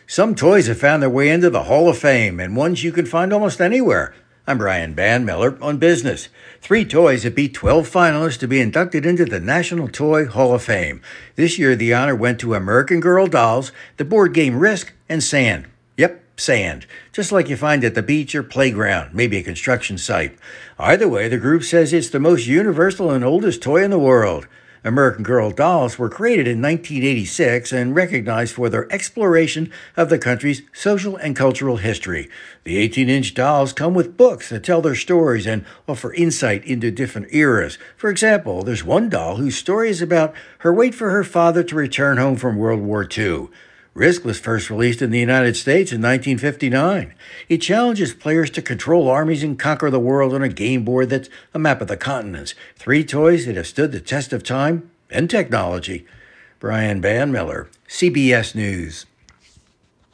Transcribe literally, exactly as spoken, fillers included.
Some toys have found their way into the Hall of Fame, and ones you can find almost anywhere. I'm Brian Bandmiller on Business. Three toys have beat twelve finalists to be inducted into the National Toy Hall of Fame. This year, the honor went to American Girl dolls, the board game Risk, and Sand. Yep, sand. Just like you find at the beach or playground, maybe a construction site. Either way, the group says it's the most universal and oldest toy in the world. American Girl dolls were created in nineteen eighty-six and recognized for their exploration of the country's social and cultural history. The eighteen-inch dolls come with books that tell their stories and offer insight into different eras. For example, there's one doll whose story is about her wait for her father to return home from World War Two. Risk was first released in the United States in nineteen fifty-nine. It challenges players to control armies and conquer the world on a game board that's a map of the continents. Three toys that have stood the test of time and technology. Brian Bandmiller, C B S News.